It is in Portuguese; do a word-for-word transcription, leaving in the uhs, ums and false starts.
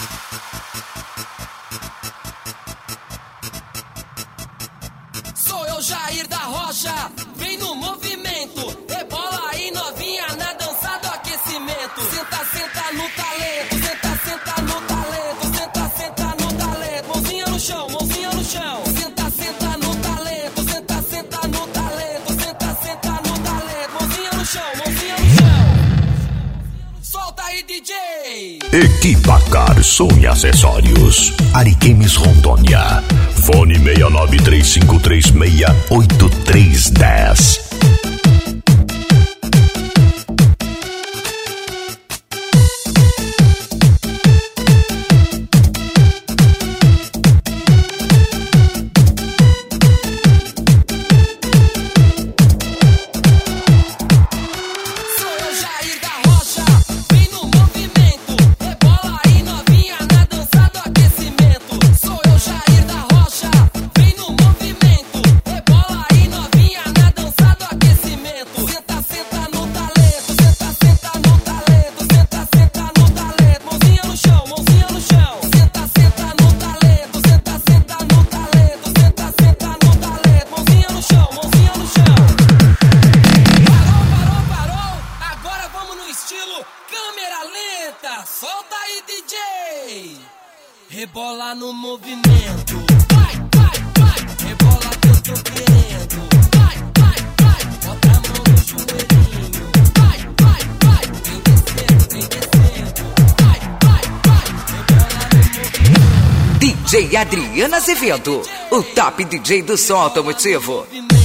Sou eu, Jair da Rocha, vem no movimento, rebola aí novinha na dança do aquecimento. Senta, senta no talento, senta, senta no talento, senta, senta no talento. Mãozinha no chão, mãozinha no chão. Senta, senta no talento, senta, senta no talento, senta, senta no talento. Mãozinha no chão, mãozinha no chão. Solta aí, D J. Equipa Car Som e Acessórios, Ariquemes, Rondônia. Fone seis nove três cinco três seis oito três um zero. Solta aí, D J. Rebola no movimento. Vai, vai, vai. Rebola que eu tô querendo. Vai, vai, vai. Bota a mão no joelhinho. Vai, vai, vai. Vem descendo, vem descendo. Vai, vai, vai. Rebola no movimento. D J Adriana Azevedo, o top D J do som automotivo.